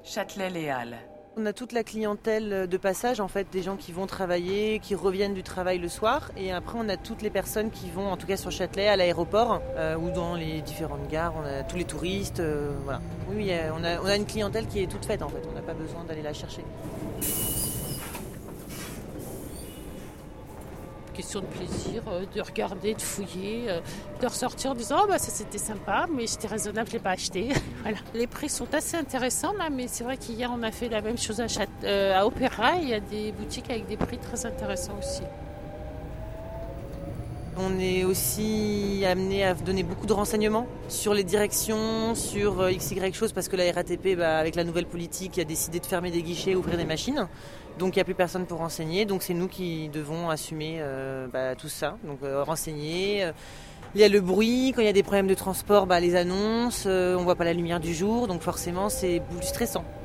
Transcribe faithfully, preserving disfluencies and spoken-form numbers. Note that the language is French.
Châtelet-Les Halles. On a toute la clientèle de passage, en fait, des gens qui vont travailler, qui reviennent du travail le soir. Et après, on a toutes les personnes qui vont, en tout cas sur Châtelet, à l'aéroport euh, ou dans les différentes gares. On a tous les touristes, euh, voilà. Oui, oui, on a, on a une clientèle qui est toute faite, en fait. On n'a pas besoin d'aller la chercher. Question de plaisir, de regarder, de fouiller, de ressortir en disant oh bah ça c'était sympa mais c'était raisonnable, je l'ai pas acheté. Voilà. Les prix sont assez intéressants là, mais c'est vrai qu'hier on a fait la même chose à, Châte- euh, à Opéra, il y a des boutiques avec des prix très intéressants aussi. On est aussi amené à donner beaucoup de renseignements sur les directions, sur X Y choses, parce que la R A T P, bah, avec la nouvelle politique, a décidé de fermer des guichets, ouvrir des machines. Donc il n'y a plus personne pour renseigner, donc c'est nous qui devons assumer euh, bah, tout ça. Donc euh, renseigner, euh, il y a le bruit, quand il y a des problèmes de transport, bah, les annonces, euh, on ne voit pas la lumière du jour, donc forcément c'est plus stressant.